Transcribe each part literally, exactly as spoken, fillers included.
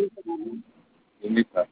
English, sir.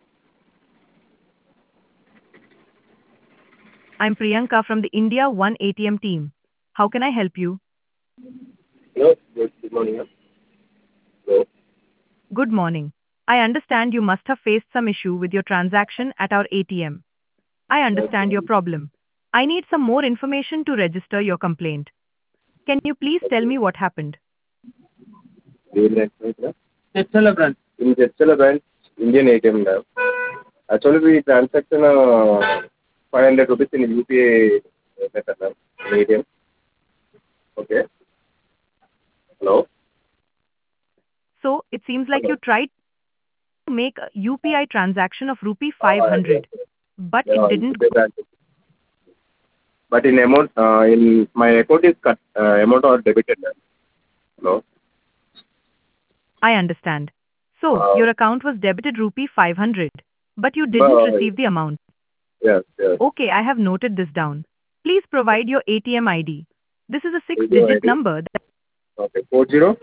I'm Priyanka from the India One A T M team. How can I help you? Hello. Good, good morning, ma'am. Hello. Good morning. I understand you must have faced some issue with your transaction at our A T M. I Yes, understand your ma'am. problem. I need some more information to register your complaint. Can you please tell me what happened? Where next, sir? Chechala branch. In Chechala branch, Indian A T M, ma'am. Actually, we transaction uh, five hundred rupees in U P I method, ma'am. In A T M. Okay. Hello. So, it seems like Hello. you tried to make a U P I transaction of rupee Uh, yes. five hundred, but it Yeah, didn't U P I transaction. But in amount, uh, in my account is cut. Uh, amount or debited, ma'am. Hello. I understand. So, Uh, your account was debited rupee five hundred, but you didn't but, receive the amount. yes, yes. Okay, I have noted this down. Please provide your A T M I D. This is a A T M six-digit I D. number that Okay. Four zero.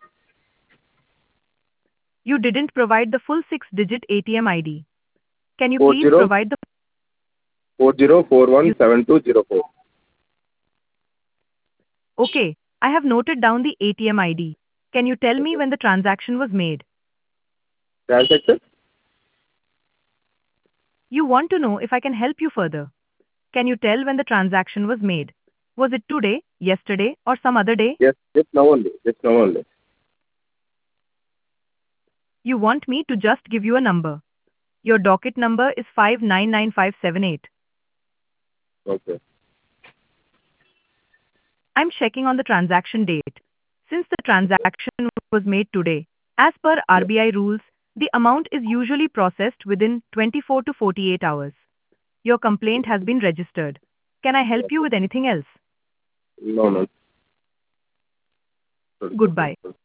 you didn't provide the full six-digit A T M I D. Can you Four please zero. provide the Four zero four one you seven two zero four. Okay, I have noted down the A T M I D. Can you tell me Okay. when the transaction was made? Transaction? You want to know if I can help you further. Can you tell when the transaction was made? Was it today, yesterday, or some other day? Yes, just now only. Just now only. You want me to just give you a number. Your docket number is five nine nine five seven eight. Okay. I'm checking on the transaction date. Since the transaction was made today, as per Yeah. R B I rules, the amount is usually processed within twenty-four to forty-eight hours. Your complaint has been registered. Can I help you Okay. with anything else? No, no. Goodbye. Sorry.